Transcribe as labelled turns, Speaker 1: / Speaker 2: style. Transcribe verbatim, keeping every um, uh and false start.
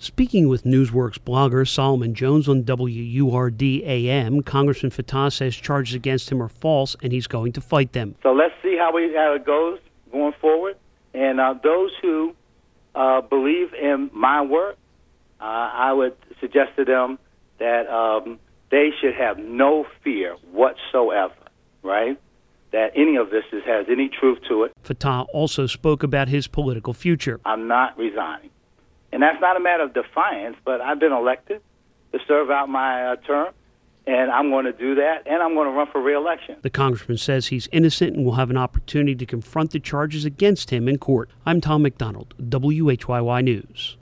Speaker 1: Speaking with Newsworks blogger Solomon Jones on W U R D A M, Congressman Fattah says charges against him are false and he's going to fight them.
Speaker 2: So let's see how, we, how it goes going forward. And uh, those who uh, believe in my work, uh, I would suggest to them that um, they should have no fear whatsoever, right? That any of this is, has any truth to it.
Speaker 1: Fattah also spoke about his political future.
Speaker 2: I'm not resigning. And that's not a matter of defiance, but I've been elected to serve out my uh, term, and I'm going to do that, and I'm going to run for re-election.
Speaker 1: The congressman says he's innocent and will have an opportunity to confront the charges against him in court. I'm Tom McDonald, W H Y Y News.